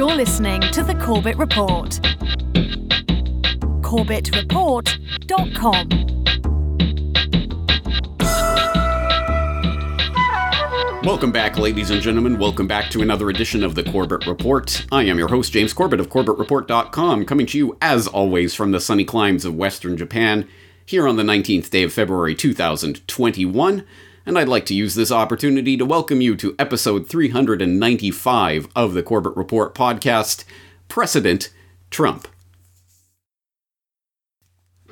You're listening to The Corbett Report. CorbettReport.com. Welcome back, ladies and gentlemen. Welcome back to another edition of The Corbett Report. I am your host, James Corbett of CorbettReport.com, coming to you, as always, from the sunny climes of Western Japan, here on the 19th day of February 2021. And I'd like to use this opportunity to welcome you to episode 395 of the Corbett Report podcast, President Trump. Woo!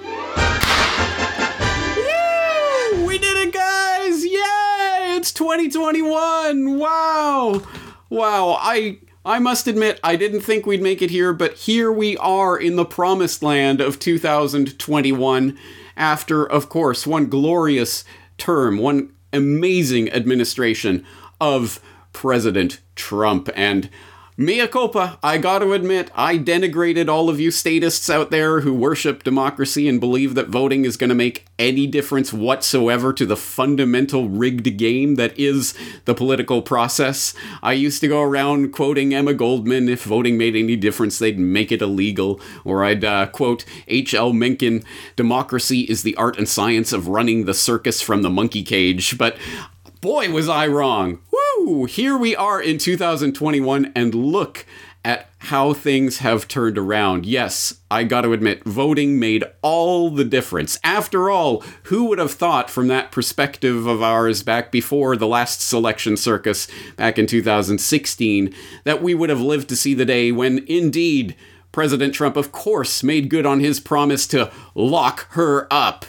We did it, guys! Yay! It's 2021! Wow! I must admit, I didn't think we'd make it here, but here we are in the promised land of 2021 after, of course, one glorious term, one amazing administration of President Trump. And mea culpa, I gotta admit, I denigrated all of you statists out there who worship democracy and believe that voting is going to make any difference whatsoever to the fundamental rigged game that is the political process. I used to go around quoting Emma Goldman, if voting made any difference, they'd make it illegal. Or I'd quote H.L. Mencken, democracy is the art and science of running the circus from the monkey cage. But boy, was I wrong. Woo! Here we are in 2021, and look at how things have turned around. Yes, I gotta admit, voting made all the difference. After all, who would have thought from that perspective of ours back before the last selection circus back in 2016 that we would have lived to see the day when, indeed, President Trump, of course, made good on his promise to lock her up.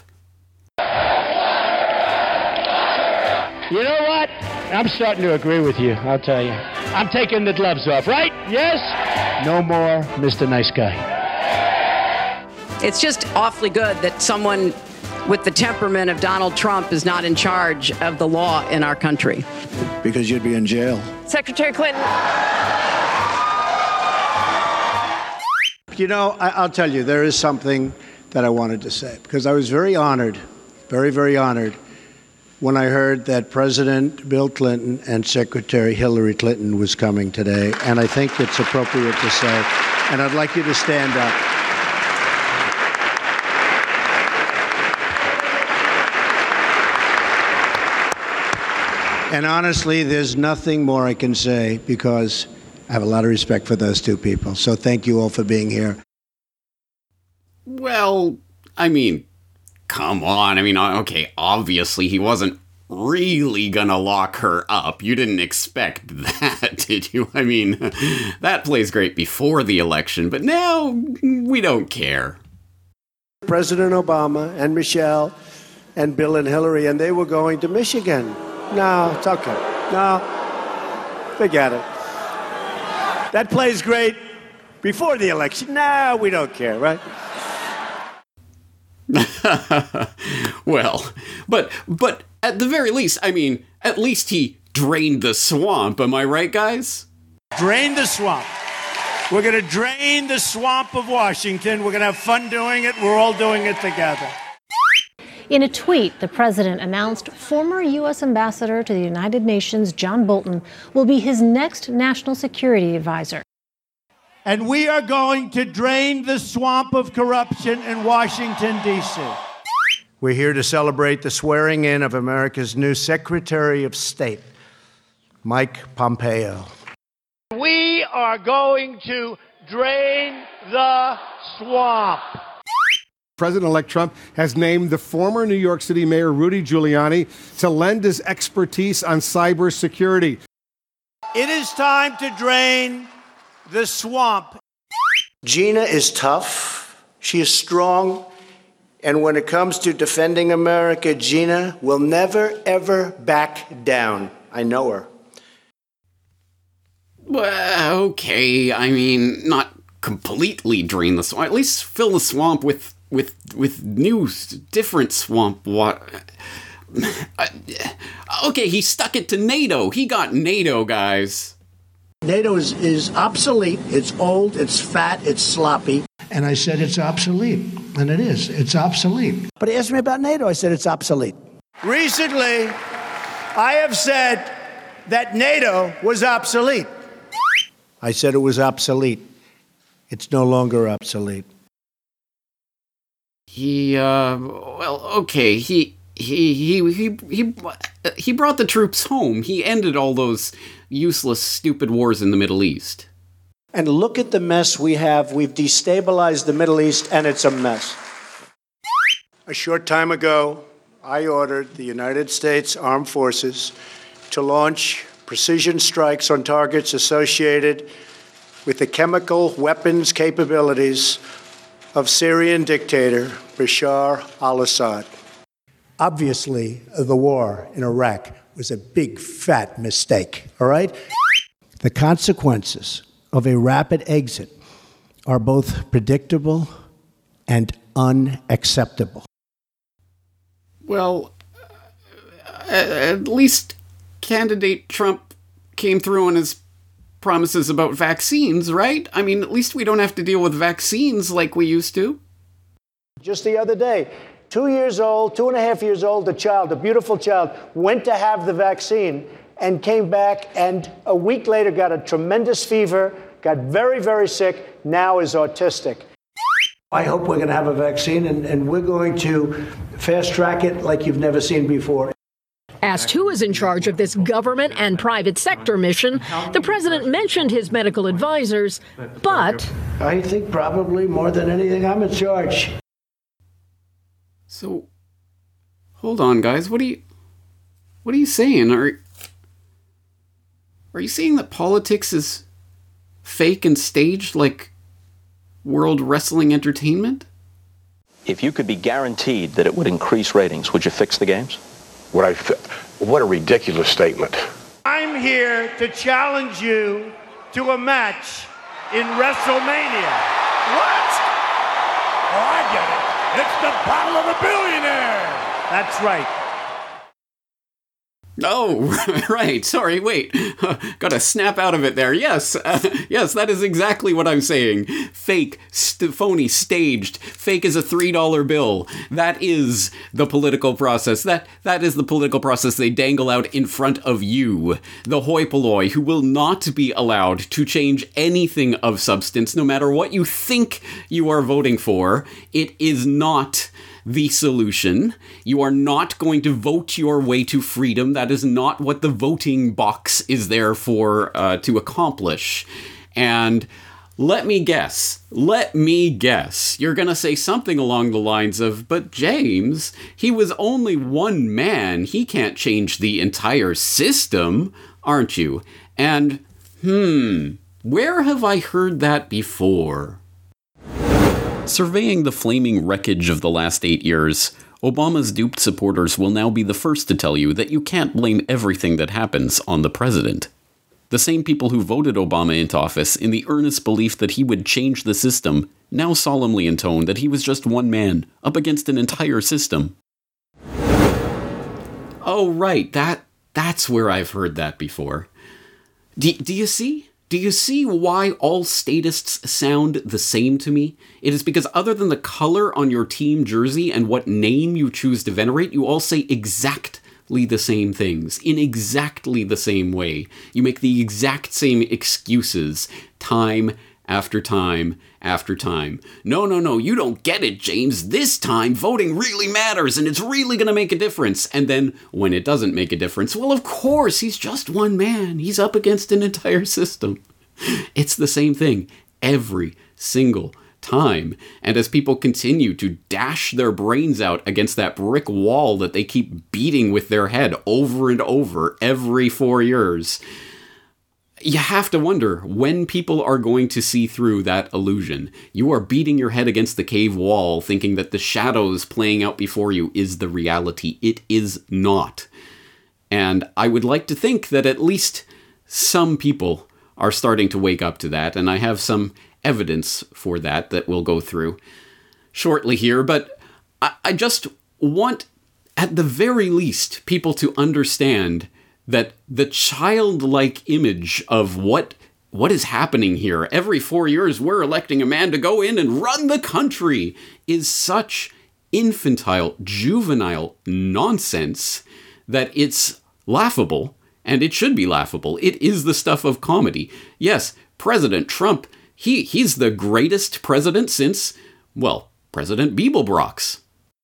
You know what? I'm starting to agree with you, I'll tell you. I'm taking the gloves off, right? Yes? No more Mr. Nice Guy. It's just awfully good that someone with the temperament of Donald Trump is not in charge of the law in our country. Because you'd be in jail. Secretary Clinton. You know, I'll tell you, there is something that I wanted to say, because I was very honored, very, very honored, when I heard that President Bill Clinton and Secretary Hillary Clinton was coming today, and I think it's appropriate to say, and I'd like you to stand up. And honestly, there's nothing more I can say, because I have a lot of respect for those two people. So thank you all for being here. Well, I mean, come on. I mean, okay, obviously he wasn't really gonna lock her up. You didn't expect that, did you? I mean, that plays great before the election, but now we don't care. President Obama and Michelle and Bill and Hillary, and they were going to Michigan. No, it's okay. No, forget it. That plays great before the election. No, we don't care, right? Well, but at the very least, I mean, at least he drained the swamp. Am I right, guys? Drain the swamp. We're going to drain the swamp of Washington. We're going to have fun doing it. We're all doing it together. In a tweet, the president announced former U.S. Ambassador to the United Nations, John Bolton, will be his next national security advisor. And we are going to drain the swamp of corruption in Washington, D.C. We're here to celebrate the swearing in of America's new Secretary of State, Mike Pompeo. We are going to drain the swamp. President-elect Trump has named the former New York City Mayor Rudy Giuliani to lend his expertise on cybersecurity. It is time to drain the swamp. Gina is tough. She is strong. And when it comes to defending America, Gina will never, ever back down. I know her. Well, okay. I mean, not completely drain the swamp. At least fill the swamp with new, different swamp water. Okay, he stuck it to NATO. He got NATO, guys. NATO is obsolete. It's old, it's fat, it's sloppy. And I said it's obsolete. And it is. It's obsolete. But he asked me about NATO. I said it's obsolete. Recently, I have said that NATO was obsolete. I said it was obsolete. It's no longer obsolete. He brought the troops home. He ended all those useless, stupid wars in the Middle East. And look at the mess we have. We've destabilized the Middle East, and it's a mess. A short time ago, I ordered the United States Armed Forces to launch precision strikes on targets associated with the chemical weapons capabilities of Syrian dictator Bashar al-Assad. Obviously, the war in Iraq was a big, fat mistake, all right? The consequences of a rapid exit are both predictable and unacceptable. Well, at least candidate Trump came through on his promises about vaccines, right? I mean, at least we don't have to deal with vaccines like we used to. Just the other day, 2 years old, 2.5 years old, a child, a beautiful child, went to have the vaccine and came back and a week later got a tremendous fever, got very, very sick, now is autistic. I hope we're going to have a vaccine and we're going to fast track it like you've never seen before. Asked who is in charge of this government and private sector mission, the president mentioned his medical advisors, but I think probably more than anything, I'm in charge. So, hold on, guys. What are you saying? Are you saying that politics is fake and staged like World Wrestling Entertainment? If you could be guaranteed that it would increase ratings, would you fix the games? What a ridiculous statement. I'm here to challenge you to a match in WrestleMania. What? Oh, I get it. It's the Battle of the Billionaires. That's right. Oh, right. Sorry, wait. Gotta snap out of it there. Yes, yes, that is exactly what I'm saying. Fake, phony, staged. Fake is a $3 bill. That is the political process. That is the political process they dangle out in front of you. The hoi polloi who will not be allowed to change anything of substance, no matter what you think you are voting for. It is not the solution. You are not going to vote your way to freedom. That is not what the voting box is there for to accomplish. And let me guess, you're going to say something along the lines of, but James, he was only one man. He can't change the entire system, aren't you? And, where have I heard that before? Surveying the flaming wreckage of the last 8 years, Obama's duped supporters will now be the first to tell you that you can't blame everything that happens on the president. The same people who voted Obama into office in the earnest belief that he would change the system now solemnly intone that he was just one man up against an entire system. Oh, right, that's where I've heard that before. Do you see? Do you see why all statists sound the same to me? It is because other than the color on your team jersey and what name you choose to venerate, you all say exactly the same things, in exactly the same way. You make the exact same excuses, time after time after time. No, you don't get it, James. This time, voting really matters, and it's really going to make a difference. And then, when it doesn't make a difference, well, of course, he's just one man. He's up against an entire system. It's the same thing every single time. And as people continue to dash their brains out against that brick wall that they keep beating with their head over and over every 4 years, you have to wonder when people are going to see through that illusion. You are beating your head against the cave wall, thinking that the shadows playing out before you is the reality. It is not. And I would like to think that at least some people are starting to wake up to that, and I have some evidence for that we'll go through shortly here. But I just want, at the very least, people to understand that the childlike image of what is happening here, every 4 years we're electing a man to go in and run the country, is such infantile, juvenile nonsense that it's laughable, and it should be laughable. It is the stuff of comedy. Yes, President Trump, he's the greatest president since, well, President Beeblebrox.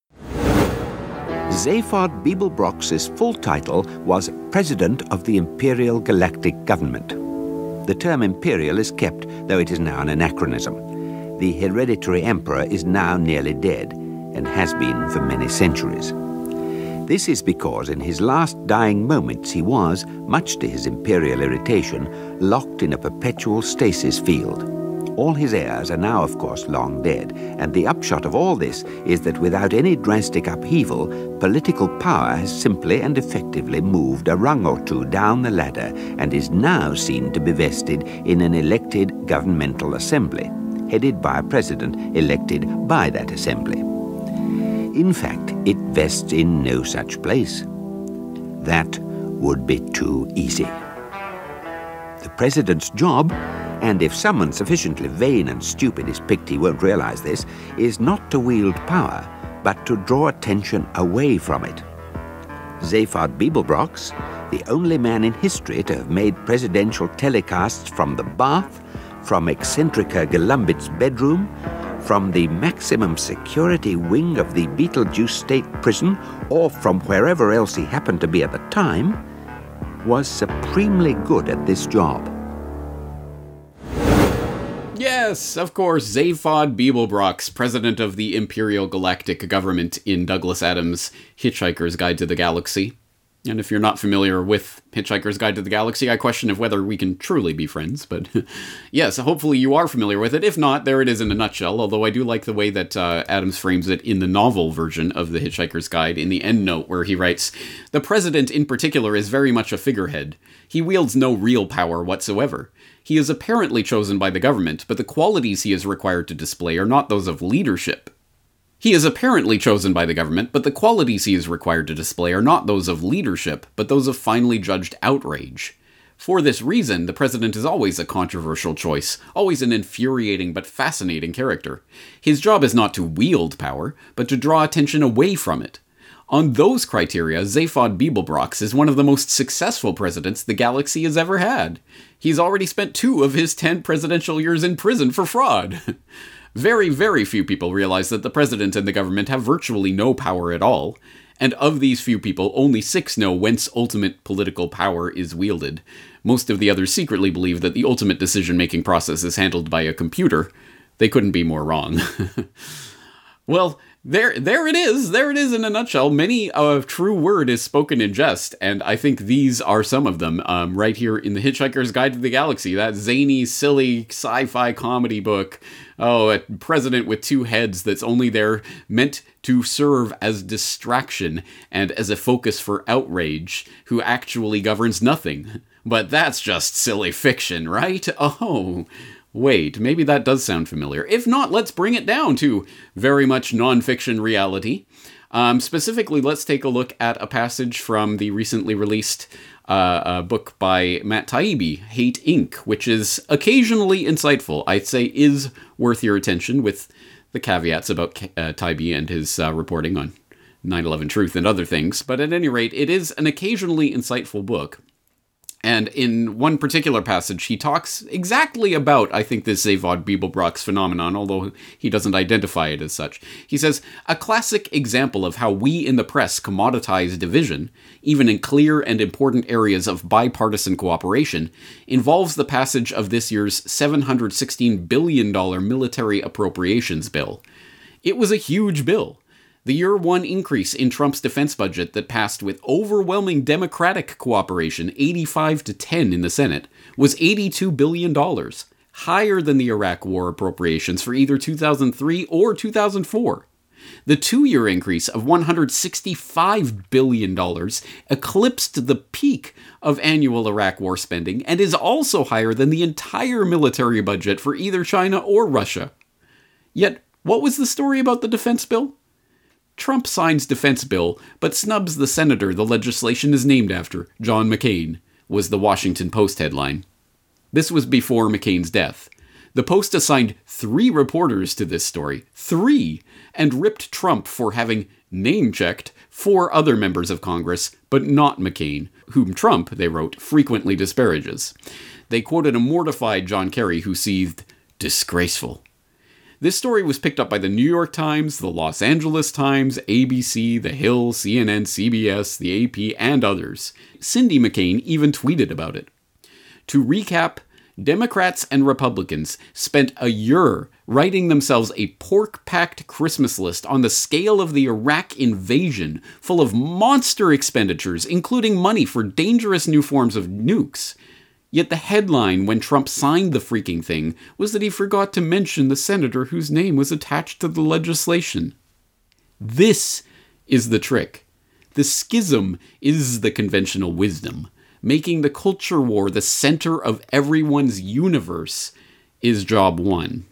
Zaphod Beeblebrox's full title was President of the Imperial Galactic Government. The term imperial is kept, though it is now an anachronism. The hereditary emperor is now nearly dead, and has been for many centuries. This is because in his last dying moments he was, much to his imperial irritation, locked in a perpetual stasis field. All his heirs are now, of course, long dead, and the upshot of all this is that without any drastic upheaval, political power has simply and effectively moved a rung or two down the ladder and is now seen to be vested in an elected governmental assembly, headed by a president elected by that assembly. In fact, it vests in no such place. That would be too easy. The president's job, and if someone sufficiently vain and stupid is picked, he won't realize this, is not to wield power, but to draw attention away from it. Zaphod Beeblebrox, the only man in history to have made presidential telecasts from the bath, from Eccentrica Golumbit's bedroom, from the maximum security wing of the Beetlejuice State Prison, or from wherever else he happened to be at the time, was supremely good at this job. Yes, of course, Zaphod Beeblebrox, president of the Imperial Galactic Government in Douglas Adams' Hitchhiker's Guide to the Galaxy. And if you're not familiar with Hitchhiker's Guide to the Galaxy, I question of whether we can truly be friends, but yes, hopefully you are familiar with it. If not, there it is in a nutshell, although I do like the way that Adams frames it in the novel version of the Hitchhiker's Guide in the endnote, where he writes, "The president in particular is very much a figurehead. He wields no real power whatsoever. He is apparently chosen by the government, but the qualities he is required to display are not those of leadership. He is apparently chosen by the government, but the qualities he is required to display are not those of leadership, but those of finely judged outrage. For this reason, the president is always a controversial choice, always an infuriating but fascinating character. His job is not to wield power, but to draw attention away from it. On those criteria, Zaphod Beeblebrox is one of the most successful presidents the galaxy has ever had. He's already spent 2 of his 10 presidential years in prison for fraud." Very, very few people realize that the president and the government have virtually no power at all, and of these few people, only 6 know whence ultimate political power is wielded. Most of the others secretly believe that the ultimate decision-making process is handled by a computer. They couldn't be more wrong. Well, there it is. There it is in a nutshell. Many a true word is spoken in jest, and I think these are some of them, right here in The Hitchhiker's Guide to the Galaxy, that zany, silly sci-fi comedy book. Oh, a president with 2 heads that's only there meant to serve as distraction and as a focus for outrage, who actually governs nothing. But that's just silly fiction, right? Oh, wait, maybe that does sound familiar. If not, let's bring it down to very much nonfiction reality. Specifically, let's take a look at a passage from the recently released book by Matt Taibbi, Hate Inc., which is occasionally insightful. I'd say is worth your attention, with the caveats about Taibbi and his reporting on 9/11 Truth and other things. But at any rate, it is an occasionally insightful book. And in one particular passage, he talks exactly about, I think, this Zaphod Beeblebrox phenomenon, although he doesn't identify it as such. He says, "A classic example of how we in the press commoditize division, even in clear and important areas of bipartisan cooperation, involves the passage of this year's $716 billion military appropriations bill. It was a huge bill. The year 1 increase in Trump's defense budget that passed with overwhelming Democratic cooperation, 85-10 in the Senate, was $82 billion, higher than the Iraq War appropriations for either 2003 or 2004. The 2-year increase of $165 billion eclipsed the peak of annual Iraq War spending and is also higher than the entire military budget for either China or Russia. Yet, what was the story about the defense bill? Trump signs defense bill, but snubs the senator the legislation is named after, John McCain, was the Washington Post headline. This was before McCain's death. The Post assigned 3 reporters to this story, 3, and ripped Trump for having name-checked 4 other members of Congress, but not McCain, whom Trump, they wrote, frequently disparages. They quoted a mortified John Kerry who seethed, "Disgraceful." This story was picked up by the New York Times, the Los Angeles Times, ABC, The Hill, CNN, CBS, the AP, and others. Cindy McCain even tweeted about it. To recap, Democrats and Republicans spent a year writing themselves a pork-packed Christmas list on the scale of the Iraq invasion, full of monster expenditures, including money for dangerous new forms of nukes. Yet the headline when Trump signed the freaking thing was that he forgot to mention the senator whose name was attached to the legislation. This is the trick. The schism is the conventional wisdom. Making the culture war the center of everyone's universe is job one.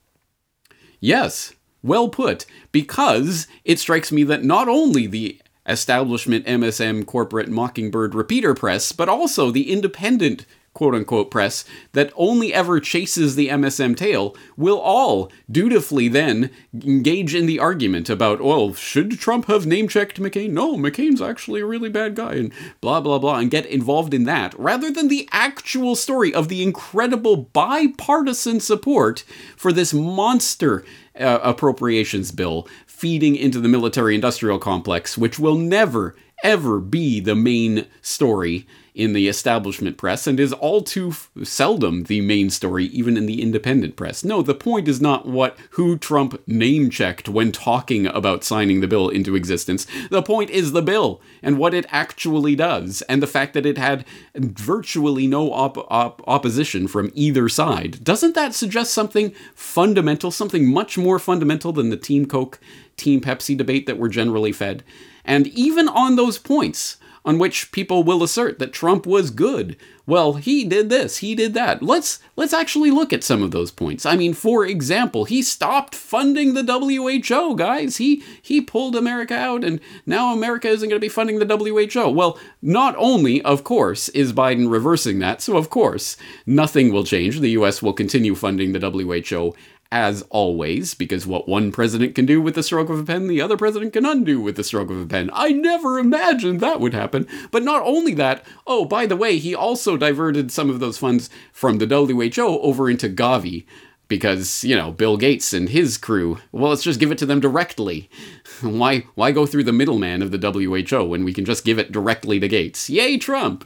Yes, well put, because it strikes me that not only the establishment MSM corporate Mockingbird repeater press, but also the independent quote-unquote press that only ever chases the MSM tail will all dutifully then engage in the argument about, well, should Trump have name-checked McCain? No, McCain's actually a really bad guy, and blah, blah, blah, and get involved in that, rather than the actual story of the incredible bipartisan support for this monster appropriations bill feeding into the military-industrial complex, which will never, ever be the main story in the establishment press, and is all too seldom the main story even in the independent press. No, the point is not who Trump name-checked when talking about signing the bill into existence. The point is the bill, and what it actually does, and the fact that it had virtually no opposition from either side. Doesn't that suggest something fundamental, something much more fundamental than the Team Coke, Team Pepsi debate that we're generally fed? And even on those points, on which people will assert that Trump was good. Well, he did this, he did that. Let's actually look at some of those points. I mean, for example, he stopped funding the WHO, guys. He pulled America out, and now America isn't going to be funding the WHO. Well, not only, of course, is Biden reversing that, so of course, nothing will change. The US will continue funding the WHO as always, because what one president can do with the stroke of a pen, the other president can undo with the stroke of a pen. I never imagined that would happen. But not only that, oh, by the way, he also diverted some of those funds from the WHO over into Gavi, because, Bill Gates and his crew, well, let's just give it to them directly. Why go through the middleman of the WHO when we can just give it directly to Gates? Yay, Trump!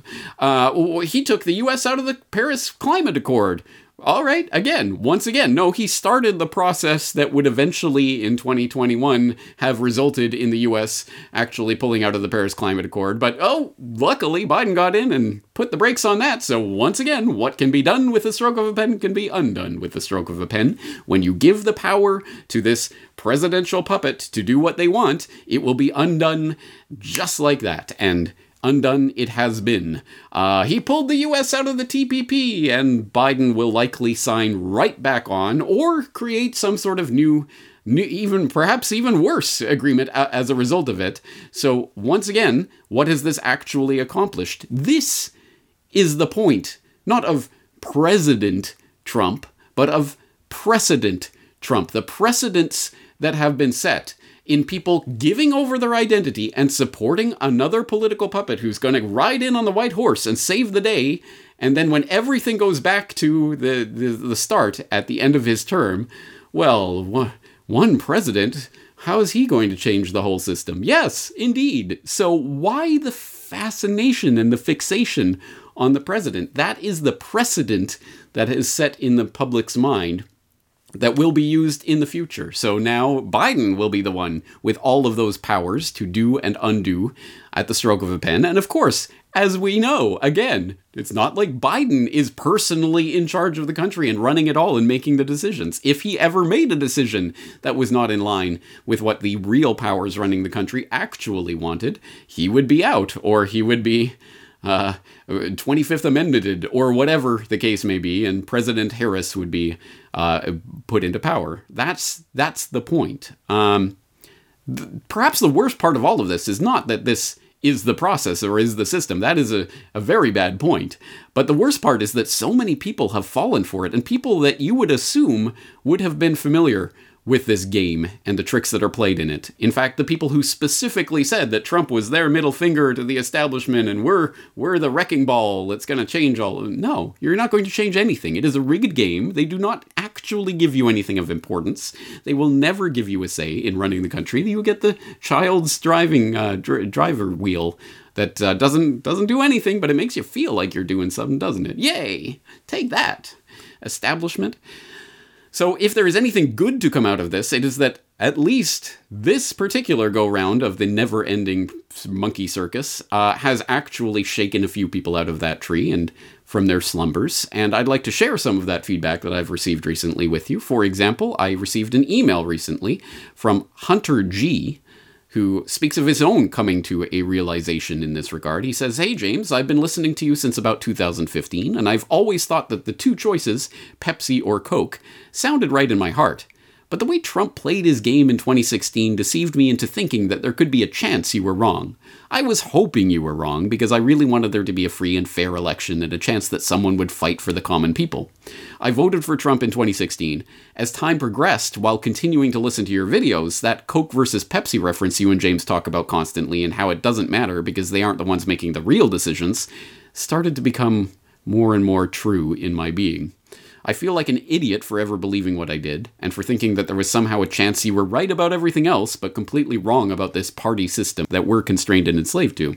He took the US out of the Paris Climate Accord. All right, once again, no, he started the process that would eventually, in 2021, have resulted in the U.S. actually pulling out of the Paris Climate Accord. But, luckily, Biden got in and put the brakes on that. So, once again, what can be done with the stroke of a pen can be undone with the stroke of a pen. When you give the power to this presidential puppet to do what they want, it will be undone just like that. And undone it has been. He pulled the U.S. out of the TPP, and Biden will likely sign right back on, or create some sort of new perhaps even worse agreement as a result of it. So, once again, what has this actually accomplished? This is the point, not of President Trump, but of precedent Trump. The precedents that have been set in people giving over their identity and supporting another political puppet who's going to ride in on the white horse and save the day, and then when everything goes back to the start at the end of his term, well, one president, how is he going to change the whole system? Yes, indeed. So why the fascination and the fixation on the president? That is the precedent that is set in the public's mind that will be used in the future. So now Biden will be the one with all of those powers to do and undo at the stroke of a pen. And of course, as we know, again, it's not like Biden is personally in charge of the country and running it all and making the decisions. If he ever made a decision that was not in line with what the real powers running the country actually wanted, he would be out, or he would be 25th Amendmented, or whatever the case may be, and President Harris would be put into power. That's the point. Perhaps the worst part of all of this is not that this is the process or is the system. That is a very bad point. But the worst part is that so many people have fallen for it, and people that you would assume would have been familiar with this game and the tricks that are played in it. In fact, the people who specifically said that Trump was their middle finger to the establishment and we're the wrecking ball that's going to change all... No, you're not going to change anything. It is a rigged game. They do not actually give you anything of importance. They will never give you a say in running the country. You get the child's driving driver wheel that doesn't do anything, but it makes you feel like you're doing something, doesn't it? Yay! Take that, establishment. So if there is anything good to come out of this, it is that at least this particular go-round of the never-ending monkey circus has actually shaken a few people out of that tree and from their slumbers. And I'd like to share some of that feedback that I've received recently with you. For example, I received an email recently from Hunter G., who speaks of his own coming to a realization in this regard. He says, "Hey James, I've been listening to you since about 2015, and I've always thought that the two choices, Pepsi or Coke, sounded right in my heart. But the way Trump played his game in 2016 deceived me into thinking that there could be a chance you were wrong. I was hoping you were wrong because I really wanted there to be a free and fair election and a chance that someone would fight for the common people. I voted for Trump in 2016. As time progressed, while continuing to listen to your videos, that Coke versus Pepsi reference you and James talk about constantly and how it doesn't matter because they aren't the ones making the real decisions, started to become more and more true in my being. I feel like an idiot for ever believing what I did, and for thinking that there was somehow a chance you were right about everything else, but completely wrong about this party system that we're constrained and enslaved to.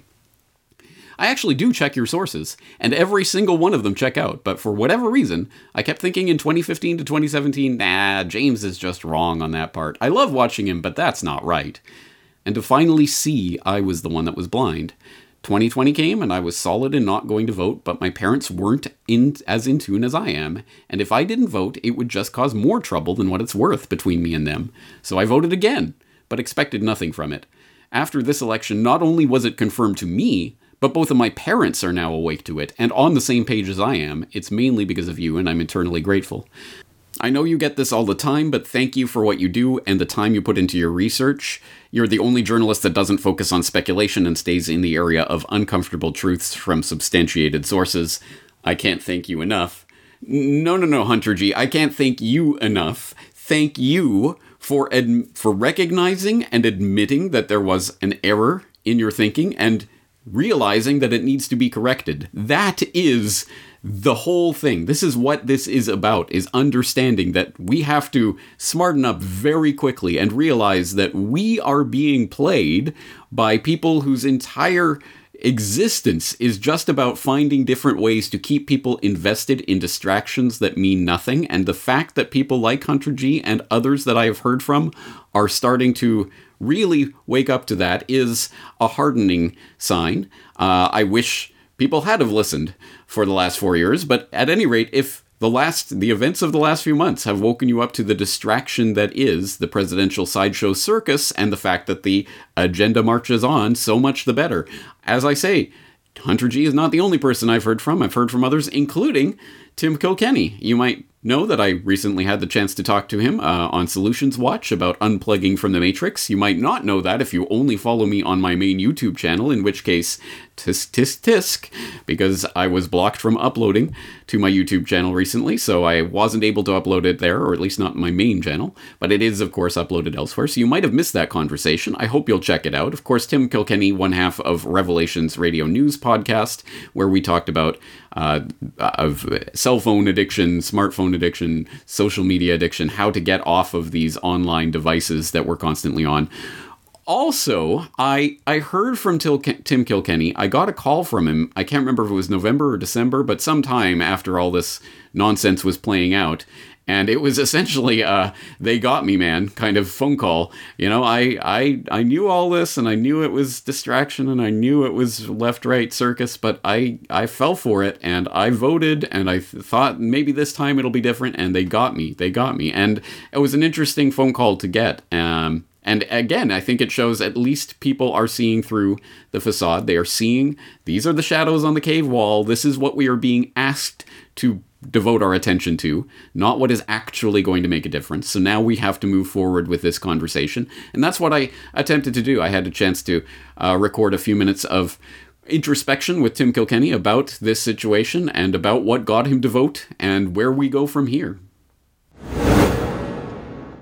I actually do check your sources, and every single one of them check out, but for whatever reason, I kept thinking in 2015 to 2017, nah, James is just wrong on that part. I love watching him, but that's not right. And to finally see I was the one that was blind. 2020 came and I was solid in not going to vote, but my parents weren't as in tune as I am, and if I didn't vote, it would just cause more trouble than what it's worth between me and them. So I voted again, but expected nothing from it. After this election, not only was it confirmed to me, but both of my parents are now awake to it, and on the same page as I am. It's mainly because of you, and I'm eternally grateful. I know you get this all the time, but thank you for what you do and the time you put into your research. You're the only journalist that doesn't focus on speculation and stays in the area of uncomfortable truths from substantiated sources. I can't thank you enough. No, Hunter G. I can't thank you enough. Thank you for recognizing and admitting that there was an error in your thinking and realizing that it needs to be corrected. That is the whole thing. This is what this is about, is understanding that we have to smarten up very quickly and realize that we are being played by people whose entire existence is just about finding different ways to keep people invested in distractions that mean nothing. And the fact that people like Hunter G and others that I have heard from are starting to really wake up to that is a heartening sign. I wish people had have listened for the last 4 years, but at any rate, if the events of the last few months have woken you up to the distraction that is the presidential sideshow circus and the fact that the agenda marches on, so much the better. As I say, Hunter G is not the only person I've heard from. I've heard from others, including Tim Kilkenny. You might know that I recently had the chance to talk to him on Solutions Watch about unplugging from the Matrix. You might not know that if you only follow me on my main YouTube channel, in which case, tisk tisk tisk, because I was blocked from uploading to my YouTube channel recently, so I wasn't able to upload it there, or at least not my main channel, but it is, of course, uploaded elsewhere, so you might have missed that conversation. I hope you'll check it out. Of course, Tim Kilkenny, one half of Revelations Radio News podcast, where we talked about of cell phone addiction, smartphone addiction, social media addiction, how to get off of these online devices that we're constantly on. Also, I heard from Tim Kilkenny. I got a call from him. I can't remember if it was November or December, but sometime after all this nonsense was playing out. And it was essentially they got me, man, kind of phone call. You know, I knew all this, and I knew it was distraction, and I knew it was left-right circus, but I fell for it, and I voted, and I thought maybe this time it'll be different, and they got me. And it was an interesting phone call to get. And again, I think it shows at least people are seeing through the facade. They are seeing these are the shadows on the cave wall. This is what we are being asked to devote our attention to, not what is actually going to make a difference. So now we have to move forward with this conversation. And that's what I attempted to do. I had a chance to record a few minutes of introspection with Tim Kilkenny about this situation and about what got him to vote and where we go from here.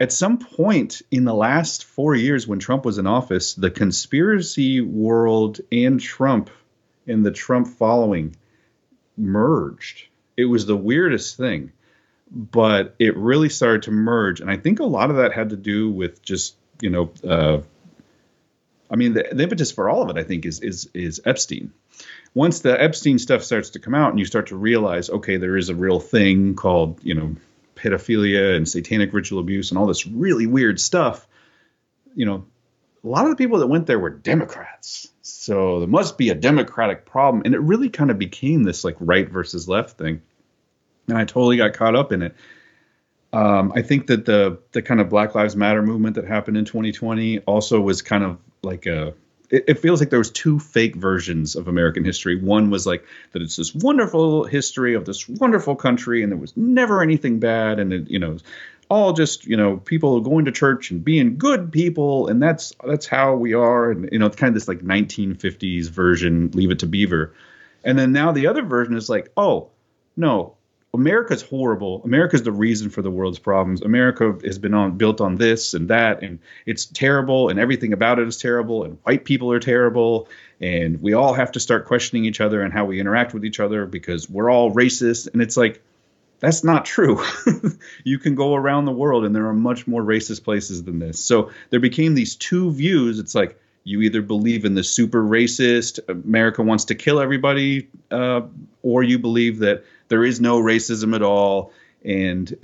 at some point in the last 4 years when Trump was in office, the conspiracy world and Trump and the Trump following merged. It was the weirdest thing, but it really started to merge. And I think a lot of that had to do with just, the impetus for all of it, I think, is Epstein. Once the Epstein stuff starts to come out and you start to realize, okay, there is a real thing called, pedophilia and satanic ritual abuse and all this really weird stuff, a lot of the people that went there were Democrats. So there must be a Democratic problem. And it really kind of became this like right versus left thing. And I totally got caught up in it. I think that the kind of Black Lives Matter movement that happened in 2020 also was kind of like it feels like there was two fake versions of American history. One was like that it's this wonderful history of this wonderful country and there was never anything bad. And it, all just, people going to church and being good people. And that's how we are. And, it's kind of this like 1950s version, Leave It to Beaver. And then now the other version is like, oh, no, America's horrible. America's the reason for the world's problems. America has been built on this and that, and it's terrible, and everything about it is terrible, and white people are terrible, and we all have to start questioning each other and how we interact with each other because we're all racist. And it's like, that's not true. You can go around the world, and there are much more racist places than this. So there became these two views. It's like, you either believe in the super racist, America wants to kill everybody, or you believe that there is no racism at all, and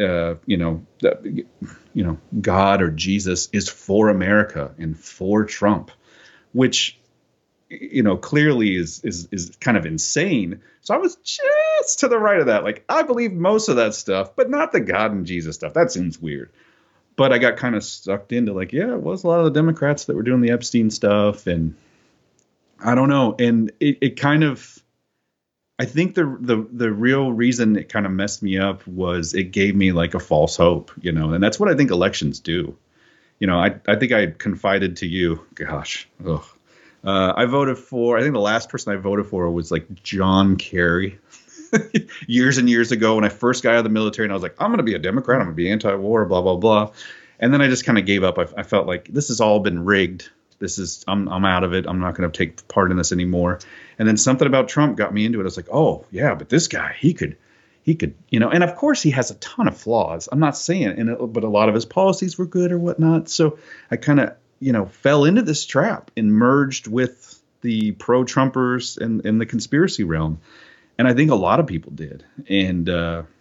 God or Jesus is for America and for Trump, which clearly is kind of insane. So I was just to the right of that. Like, I believe most of that stuff, but not the God and Jesus stuff. That seems weird. But I got kind of sucked into like, yeah, it was a lot of the Democrats that were doing the Epstein stuff, and I don't know, and it kind of. I think the real reason it kind of messed me up was it gave me like a false hope, and that's what I think elections do. I think I confided to you, gosh, I voted for, I think the last person I voted for was like John Kerry years and years ago when I first got out of the military, and I was like, I'm going to be a Democrat, I'm going to be anti-war, blah, blah, blah. And then I just kind of gave up. I felt like this has all been rigged. I'm out of it. I'm not going to take part in this anymore. And then something about Trump got me into it. I was like, oh yeah, but this guy, he could, and of course he has a ton of flaws. I'm not saying, but a lot of his policies were good or whatnot. So I kind of, fell into this trap and merged with the pro-Trumpers and the conspiracy realm. And I think a lot of people did. And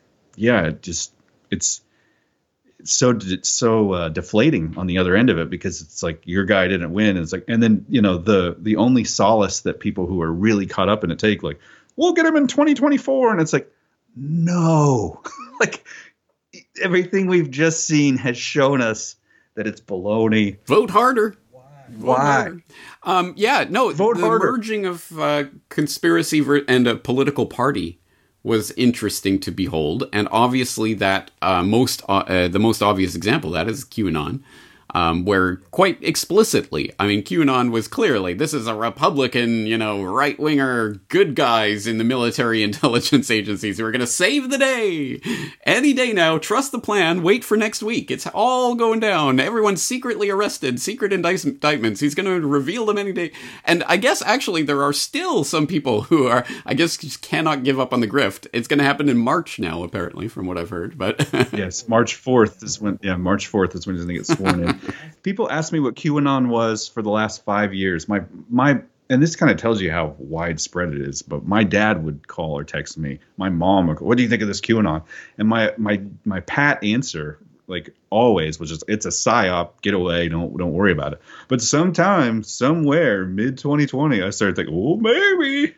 it's so deflating on the other end of it, because it's like your guy didn't win. And it's like, and then, the only solace that people who are really caught up in it take, like, we'll get him in 2024. And it's like, no, like everything we've just seen has shown us that it's baloney. Vote harder. Why? Vote harder. Merging of conspiracy and a political party was interesting to behold, and obviously that the most obvious example of that is QAnon, where quite explicitly, QAnon was clearly, this is a Republican, right-winger good guys in the military intelligence agencies who are going to save the day. Any day now, trust the plan, wait for next week. It's all going down. Everyone's secretly arrested, secret indictments. He's going to reveal them any day. And I guess actually there are still some people who are, just cannot give up on the grift. It's going to happen in March now, apparently, from what I've heard. But yes, March 4th is when he's going to get sworn in. People asked me what QAnon was for the last 5 years. My and this kind of tells you how widespread it is, but my dad would call or text me. My mom would go, what do you think of this QAnon? And my pat answer, like always, was just, it's a psyop, get away, don't worry about it. But sometime, somewhere, mid-2020, I started thinking, well, maybe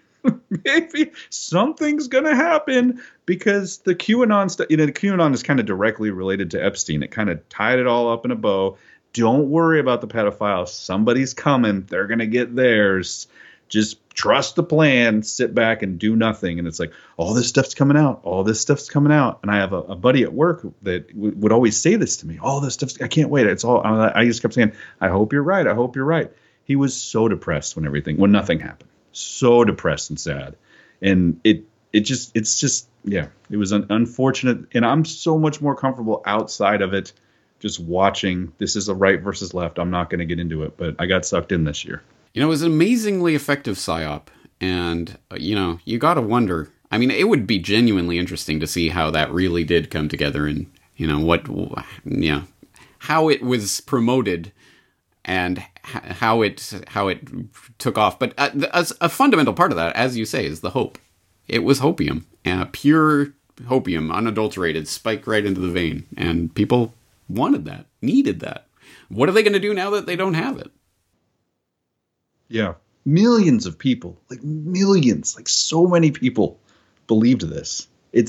something's going to happen, because the QAnon stuff, QAnon is kind of directly related to Epstein. It kind of tied it all up in a bow. Don't worry about the pedophiles. Somebody's coming. They're going to get theirs. Just trust the plan, sit back and do nothing. And it's like, all this stuff's coming out. All this stuff's coming out. And I have a buddy at work that would always say this to me. All this stuff, I can't wait. It's all, I just kept saying, I hope you're right. I hope you're right. He was so depressed when nothing happened. So depressed and sad. And it was unfortunate. And I'm so much more comfortable outside of it just watching. This is a right versus left. I'm not going to get into it, but I got sucked in this year. You know, it was an amazingly effective psyop. And, you know, you got to wonder. I mean, it would be genuinely interesting to see how that really did come together and, you know, how it was promoted and how it took off. But as a fundamental part of that, as you say, is the hope. It was hopium, pure hopium, unadulterated, spiked right into the vein. And people wanted that, needed that. What are they going to do now that they don't have it? Yeah. Millions of people, like millions, like so many people believed this.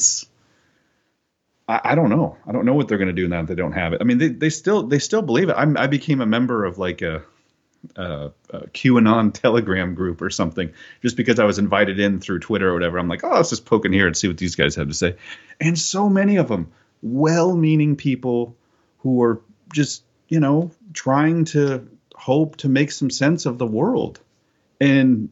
I don't know. I don't know what they're going to do now that they don't have it. I mean, they still believe it. I became a member of like a QAnon Telegram group or something just because I was invited in through Twitter or whatever. I'm like, oh, let's just poke in here and see what these guys have to say. And so many of them, well-meaning people who are just, you know, trying to hope to make some sense of the world. And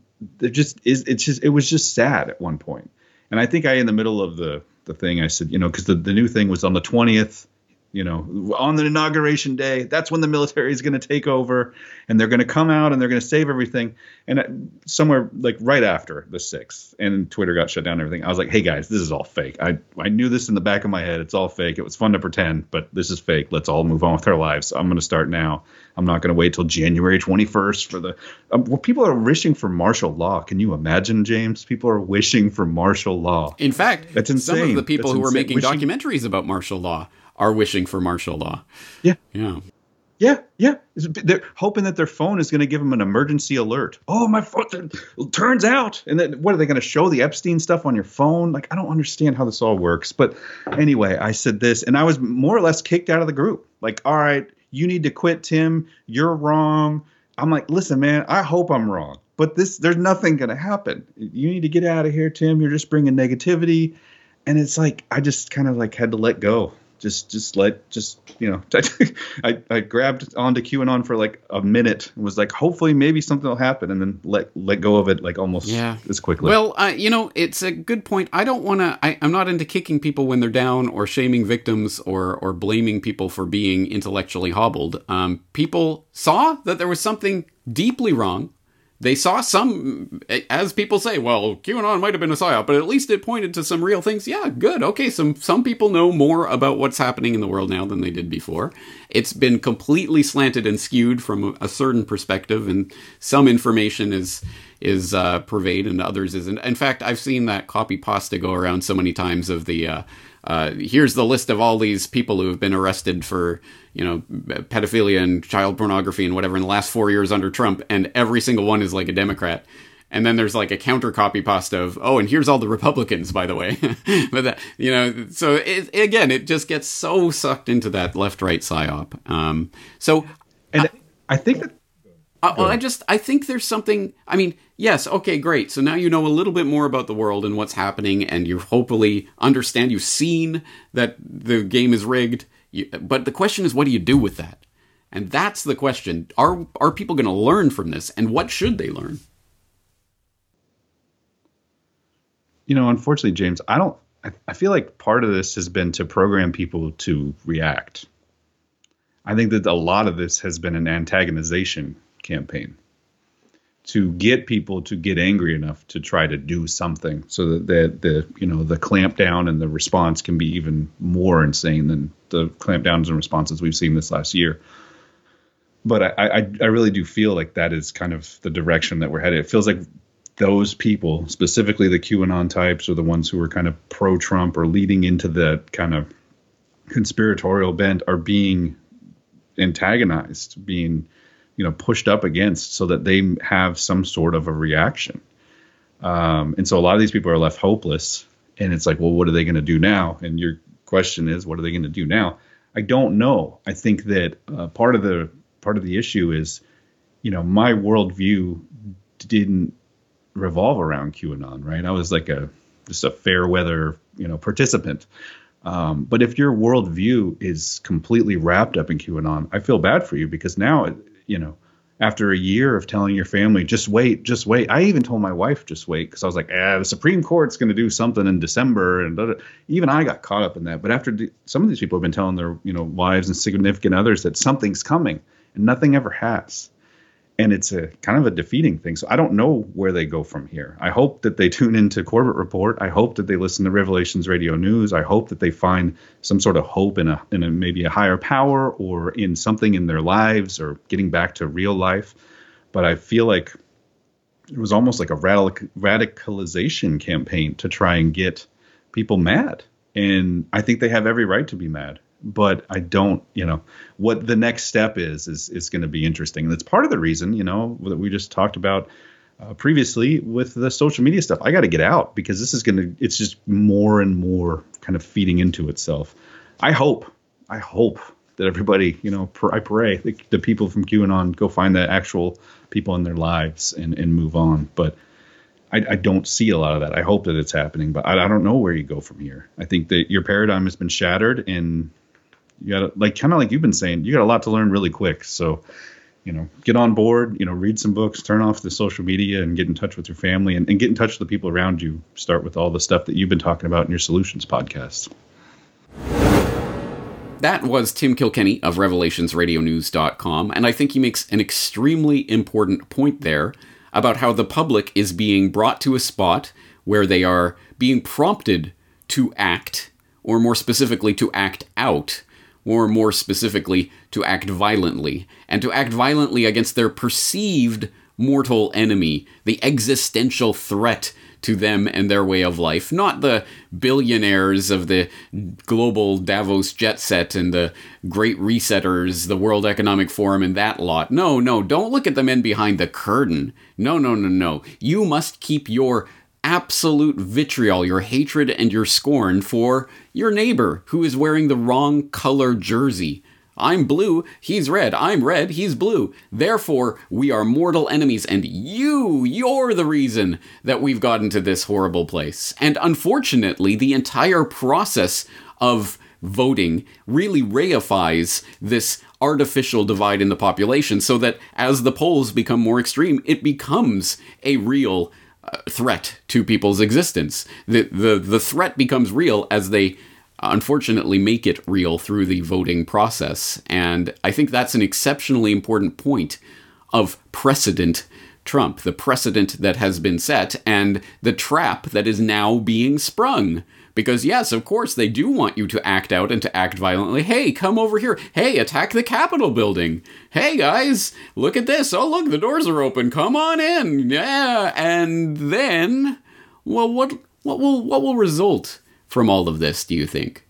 it was just sad at one point. And I think in the middle of the thing, I said, you know, because the new thing was on the 20th, you know, on the inauguration day, that's when the military is going to take over and they're going to come out and they're going to save everything. And somewhere like right after the 6th and Twitter got shut down and everything, I was like, hey guys, this is all fake. I knew this in the back of my head. It's all fake. It was fun to pretend, but this is fake. Let's all move on with our lives. I'm going to start now. I'm not going to wait till January 21st for the people are wishing for martial law. Can you imagine, James? People are wishing for martial law. In fact, that's insane. Some of the people who are making documentaries about martial law are wishing for martial law. Yeah. Yeah. Yeah. Yeah. They're hoping that their phone is going to give them an emergency alert. Oh, my phone turns out. And then what are they going to show the Epstein stuff on your phone? Like, I don't understand how this all works. But anyway, I said this and I was more or less kicked out of the group. Like, all right, you need to quit, Tim. You're wrong. I'm like, listen, man, I hope I'm wrong. But there's nothing going to happen. You need to get out of here, Tim. You're just bringing negativity. And it's like, I just kind of like had to let go. You know, I grabbed onto QAnon for like a minute and was like, hopefully maybe something will happen, and then let go of it like almost as quickly. Well, you know, it's a good point. I don't want to, I'm not into kicking people when they're down or shaming victims or blaming people for being intellectually hobbled. People saw that there was something deeply wrong. They saw some, as people say, well, QAnon might have been a psyop, but at least it pointed to some real things. Yeah, good. Okay, some people know more about what's happening in the world now than they did before. It's been completely slanted and skewed from a certain perspective, and some information is pervade and others isn't. In fact, I've seen that copy pasta go around so many times of the here's the list of all these people who have been arrested for, you know, pedophilia and child pornography and whatever in the last 4 years under Trump, and every single one is like a Democrat. And then there's like a counter copy pasta of, oh, and here's all the Republicans, by the way. But that, you know, so it just gets so sucked into that left-right psyop. I think that. I think there's something. I mean, yes, okay, great. So now you know a little bit more about the world and what's happening, and you hopefully understand. You've seen that the game is rigged. But the question is, what do you do with that? And that's the question. Are people going to learn from this, and what should they learn? You know, unfortunately, James, I feel like part of this has been to program people to react. I think that a lot of this has been an antagonization campaign to get people to get angry enough to try to do something so that the clampdown and the response can be even more insane than the clampdowns and responses we've seen this last year. But I really do feel like that is kind of the direction that we're headed. It feels like those people, specifically the QAnon types or the ones who are kind of pro-Trump or leading into that kind of conspiratorial bent, are being antagonized, being pushed up against so that they have some sort of a reaction. And so a lot of these people are left hopeless, and it's like, well, what are they going to do now? And your question is, what are they going to do now? I don't know. I think that part of the issue is, my worldview didn't revolve around QAnon, right? I was like just a fair weather, participant. But if your worldview is completely wrapped up in QAnon, I feel bad for you, because now, after a year of telling your family, just wait. I even told my wife, just wait, because I was like, the Supreme Court's going to do something in December. And even I got caught up in that. But after some of these people have been telling their wives and significant others that something's coming, and nothing ever has. And it's a kind of a defeating thing. So I don't know where they go from here. I hope that they tune into Corbett Report. I hope that they listen to Revelations Radio News. I hope that they find some sort of hope in a maybe a higher power or in something in their lives or getting back to real life. But I feel like it was almost like a radicalization campaign to try and get people mad. And I think they have every right to be mad. But I don't, what the next step is going to be interesting. And that's part of the reason, that we just talked about previously with the social media stuff. I got to get out because this is it's just more and more kind of feeding into itself. I hope that everybody, I pray that the people from QAnon go find the actual people in their lives and move on. But I don't see a lot of that. I hope that it's happening, but I don't know where you go from here. I think that your paradigm has been shattered, and you got kind of like you've been saying, you got a lot to learn really quick. So, get on board, read some books, turn off the social media and get in touch with your family and get in touch with the people around you. Start with all the stuff that you've been talking about in your Solutions podcast. That was Tim Kilkenny of RevelationsRadioNews.com, and I think he makes an extremely important point there about how the public is being brought to a spot where they are being prompted to act, or more specifically to act out, or more specifically to act violently, and to act violently against their perceived mortal enemy, the existential threat to them and their way of life, not the billionaires of the global Davos jet set and the Great Resetters, the World Economic Forum and that lot. No, don't look at the men behind the curtain. No. You must keep your absolute vitriol, your hatred and your scorn for your neighbor who is wearing the wrong color jersey. I'm blue, he's red. I'm red, he's blue. Therefore, we are mortal enemies, and you're the reason that we've gotten to this horrible place. And unfortunately, the entire process of voting really reifies this artificial divide in the population, so that as the polls become more extreme, it becomes a real threat to people's existence. The threat becomes real as they unfortunately make it real through the voting process. And I think that's an exceptionally important point of precedent Trump, the precedent that has been set and the trap that is now being sprung. Because yes, of course, they do want you to act out and to act violently. Hey, come over here. Hey, attack the Capitol building. Hey, guys, look at this. Oh, look, the doors are open. Come on in. Yeah. And then, well, what will result from all of this, do you think?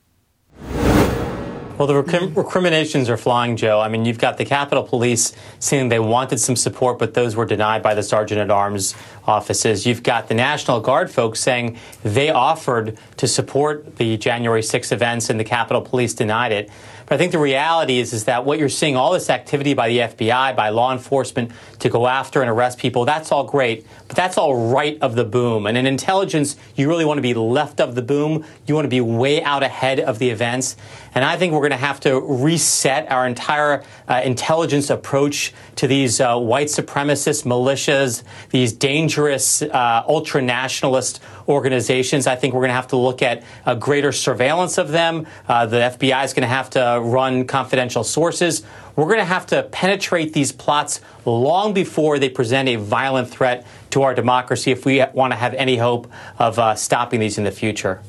Well, the recriminations are flying, Joe. I mean, you've got the Capitol Police saying they wanted some support, but those were denied by the Sergeant-at-Arms offices. You've got the National Guard folks saying they offered to support the January 6th events and the Capitol Police denied it. But I think the reality is that what you're seeing, all this activity by the FBI, by law enforcement to go after and arrest people, that's all great, but that's all right of the boom. And in intelligence, you really want to be left of the boom. You want to be way out ahead of the events. And I think we're going to have to reset our entire intelligence approach to these white supremacist militias, these dangerous ultra-nationalist organizations. I think we're going to have to look at a greater surveillance of them. The FBI is going to have to run confidential sources. We're going to have to penetrate these plots long before they present a violent threat to our democracy if we want to have any hope of stopping these in the future.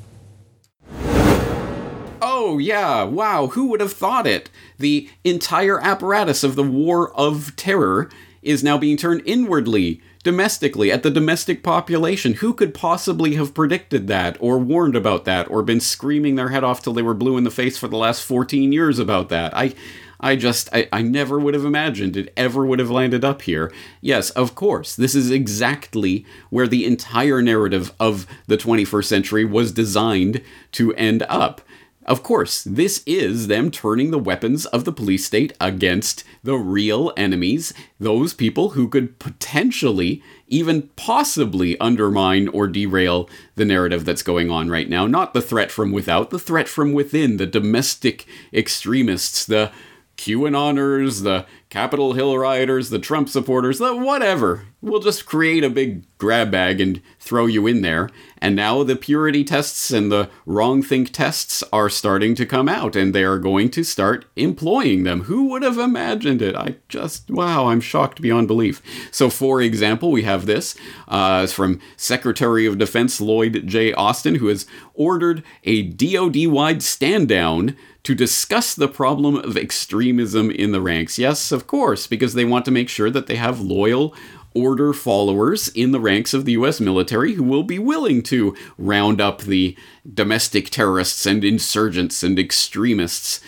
Oh, yeah. Wow. Who would have thought it? The entire apparatus of the war of terror is now being turned inwardly, domestically, at the domestic population. Who could possibly have predicted that, or warned about that, or been screaming their head off till they were blue in the face for the last 14 years about that? I never would have imagined it ever would have landed up here. Yes, of course, this is exactly where the entire narrative of the 21st century was designed to end up. Of course, this is them turning the weapons of the police state against the real enemies, those people who could potentially, even possibly undermine or derail the narrative that's going on right now. Not the threat from without, the threat from within, the domestic extremists, the QAnoners, the Capitol Hill rioters, the Trump supporters, the whatever. We'll just create a big grab bag and throw you in there. And now the purity tests and the wrong think tests are starting to come out, and they are going to start employing them. Who would have imagined it? Wow, I'm shocked beyond belief. So, for example, we have this from Secretary of Defense Lloyd J. Austin, who has ordered a DoD-wide stand-down to discuss the problem of extremism in the ranks. Yes, of course, because they want to make sure that they have loyal order followers in the ranks of the U.S. military who will be willing to round up the domestic terrorists and insurgents and extremists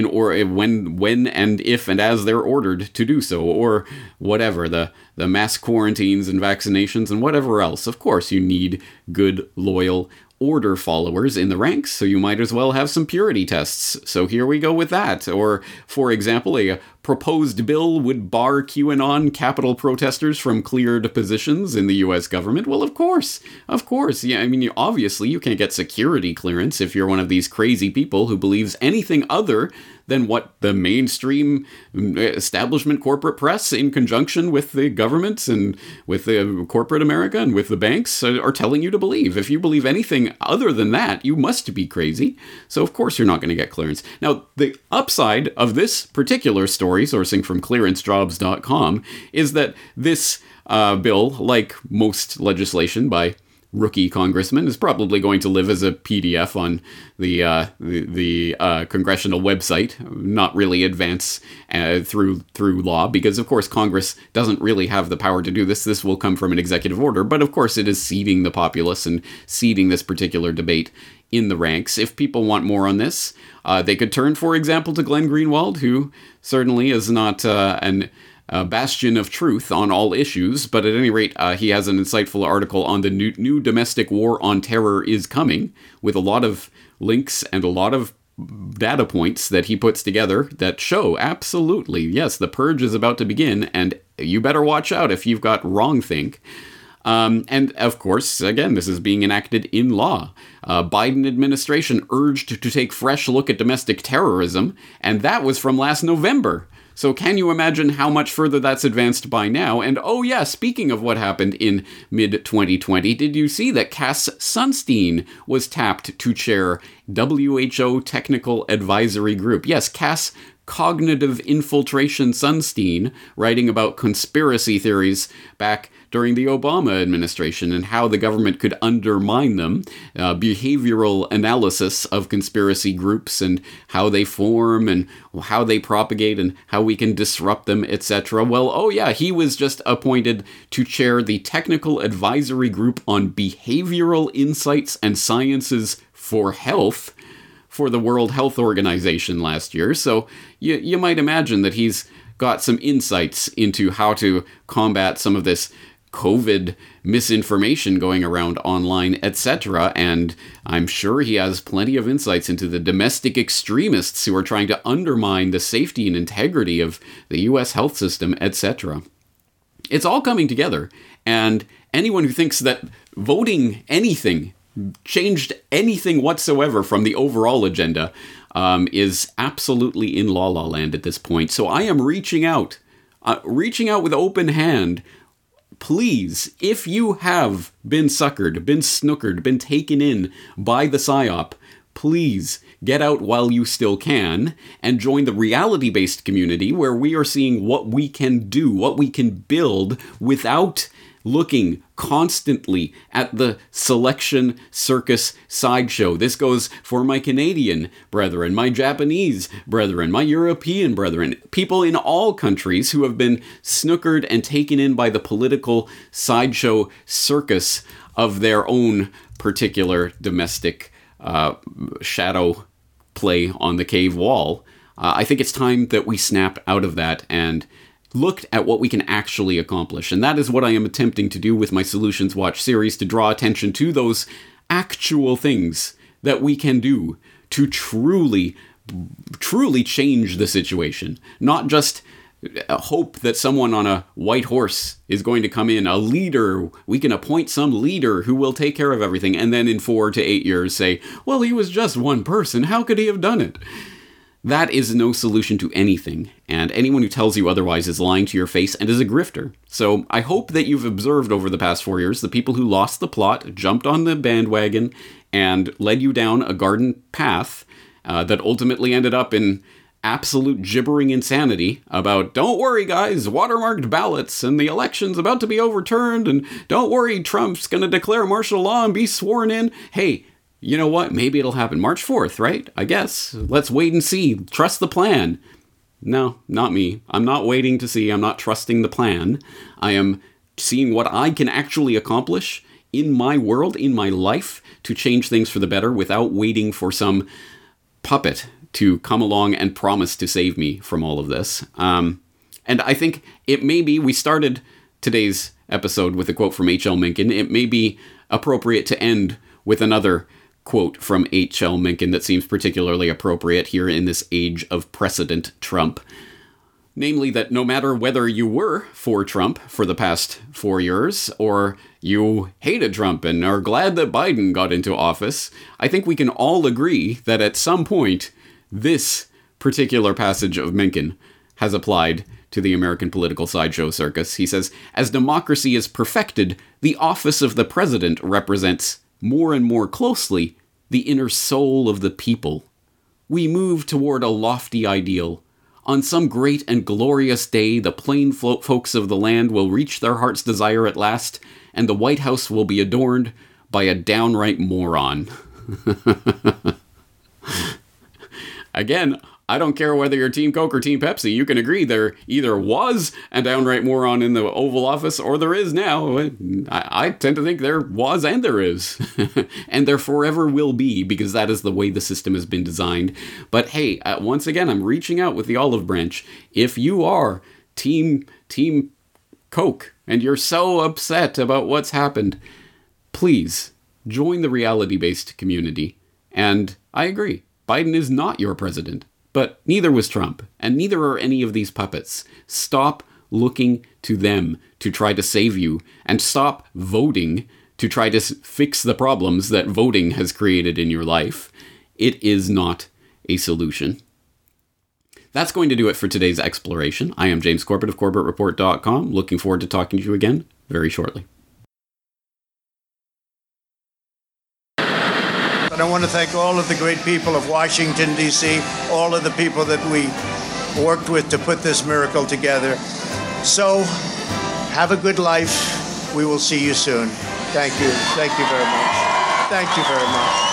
when and if and as they're ordered to do so, or whatever, the mass quarantines and vaccinations and whatever else. Of course, you need good, loyal order followers in the ranks, so you might as well have some purity tests. So here we go with that. Or, for example, a proposed bill would bar QAnon Capitol protesters from cleared positions in the U.S. government. Well, of course. Yeah, I mean, obviously you can't get security clearance if you're one of these crazy people who believes anything other than what the mainstream establishment corporate press, in conjunction with the governments and with the corporate America and with the banks, are telling you to believe. If you believe anything other than that, you must be crazy. So of course you're not going to get clearance. Now, the upside of this particular story, sourcing from clearancejobs.com, is that this bill, like most legislation by rookie congressman, is probably going to live as a PDF on the congressional website, not really advance through law, because of course Congress doesn't really have the power to do this. This will come from an executive order, but of course it is seeding the populace and seeding this particular debate in the ranks. If people want more on this, they could turn, for example, to Glenn Greenwald, who certainly is not a bastion of truth on all issues, but at any rate, he has an insightful article on the new domestic war on terror is coming, with a lot of links and a lot of data points that he puts together that show absolutely, yes, the purge is about to begin, and you better watch out if you've got wrongthink. And of course, again, this is being enacted in law. Biden administration urged to take fresh look at domestic terrorism, and that was from last November. So can you imagine how much further that's advanced by now? And oh yeah, speaking of what happened in mid-2020, did you see that Cass Sunstein was tapped to chair WHO Technical Advisory Group? Yes, Cass Cognitive Infiltration Sunstein, writing about conspiracy theories back during the Obama administration and how the government could undermine them, behavioral analysis of conspiracy groups and how they form and how they propagate and how we can disrupt them, etc. Well, oh yeah, he was just appointed to chair the Technical Advisory Group on Behavioral Insights and Sciences for Health for the World Health Organization last year. So you might imagine that he's got some insights into how to combat some of this COVID misinformation going around online, etc. And I'm sure he has plenty of insights into the domestic extremists who are trying to undermine the safety and integrity of the U.S. health system, etc. It's all coming together, and anyone who thinks that voting anything changed anything whatsoever from the overall agenda is absolutely in la la land at this point. So I am reaching out with open hand. Please, if you have been suckered, been snookered, been taken in by the PSYOP, please get out while you still can and join the reality-based community where we are seeing what we can do, what we can build without looking constantly at the selection circus sideshow. This goes for my Canadian brethren, my Japanese brethren, my European brethren, people in all countries who have been snookered and taken in by the political sideshow circus of their own particular domestic shadow play on the cave wall. I think it's time that we snap out of that and looked at what we can actually accomplish. And that is what I am attempting to do with my Solutions Watch series, to draw attention to those actual things that we can do to truly change the situation. Not just hope that someone on a white horse is going to come in, a leader. We can appoint some leader who will take care of everything, and then in 4 to 8 years say, well, he was just one person. How could he have done it? That is no solution to anything, and anyone who tells you otherwise is lying to your face and is a grifter. So I hope that you've observed over the past 4 years the people who lost the plot, jumped on the bandwagon, and led you down a garden path that ultimately ended up in absolute gibbering insanity about, don't worry guys, watermarked ballots and the election's about to be overturned, and don't worry, Trump's going to declare martial law and be sworn in. Hey, you know what? Maybe it'll happen March 4th, right? I guess. Let's wait and see. Trust the plan. No, not me. I'm not waiting to see. I'm not trusting the plan. I am seeing what I can actually accomplish in my world, in my life, to change things for the better without waiting for some puppet to come along and promise to save me from all of this. And I think it may be, we started today's episode with a quote from H.L. Mencken. It may be appropriate to end with another quote from H.L. Mencken that seems particularly appropriate here in this age of precedent Trump. Namely that no matter whether you were for Trump for the past 4 years, or you hated Trump and are glad that Biden got into office, I think we can all agree that at some point, this particular passage of Mencken has applied to the American political sideshow circus. He says, as democracy is perfected, the office of the president represents more and more closely the inner soul of the people. We move toward a lofty ideal. On some great and glorious day, the plain folks of the land will reach their heart's desire at last, and the White House will be adorned by a downright moron. Again, I don't care whether you're Team Coke or Team Pepsi. You can agree there either was a downright moron in the Oval Office or there is now. I tend to think there was and there is. And there forever will be, because that is the way the system has been designed. But hey, once again, I'm reaching out with the olive branch. If you are Team Coke and you're so upset about what's happened, please join the reality-based community. And I agree, Biden is not your president. But neither was Trump, and neither are any of these puppets. Stop looking to them to try to save you, and stop voting to try to fix the problems that voting has created in your life. It is not a solution. That's going to do it for today's exploration. I am James Corbett of CorbettReport.com. Looking forward to talking to you again very shortly. And I want to thank all of the great people of Washington, D.C., all of the people that we worked with to put this miracle together. So, have a good life. We will see you soon. Thank you. Thank you very much. Thank you very much.